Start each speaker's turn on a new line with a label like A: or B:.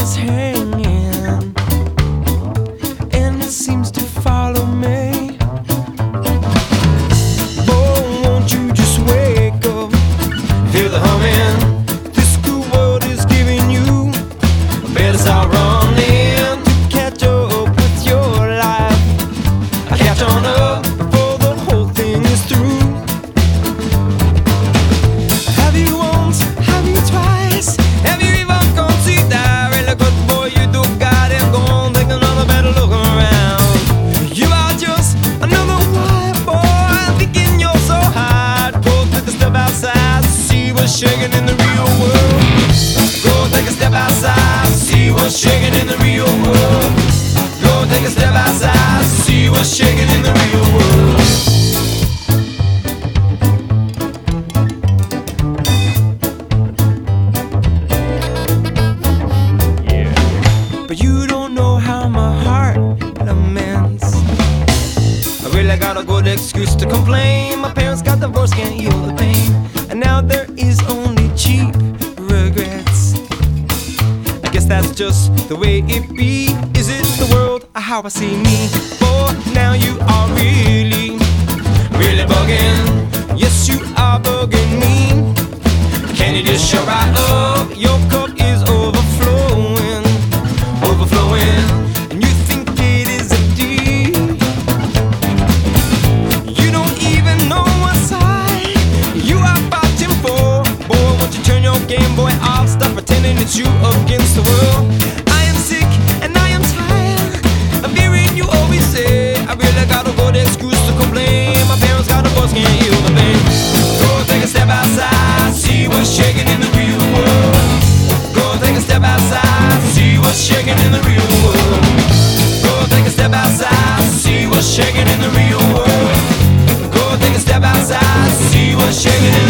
A: is hanging, and it seems to follow me. Oh, won't you just wake up, feel the humming. This cool world is giving you a better start running to catch up with your life. I catch on up before the whole thing is through. Have you once, have you twice, have you even considered really good boy? You do got it, go on, take another better look around. You are just another white boy thinking you're so hard. Go take a step outside, see what's shaking in the real world. Go take a step outside, see what's shaking in the real world. Go take a step outside, see what's shaking in the real world. But you don't know how my heart laments. I really got a good excuse to complain. My parents got divorced, can't heal the pain, and now there is only cheap regrets. I guess that's just the way it be. Is it the world or how I see me? For now you are really, really bugging. Yes, you are bugging me. Can you just shut right up? Your cup is overflowing, overflowing, and you think it is empty. You don't even know what side you are fighting for. Boy, won't you turn your Game Boy off, stop pretending it's you against the world. I am sick and I am tired of hearing you always say, I really got a good excuse to complain. My parents got divorced, can't heal the pain. Go take a step outside, see what's shaking in the real world. Go take a step outside, see what's shaking in the real world. Go take a step outside, see what's shaking in the real world. Go take a step outside, see what's shaking in the real world.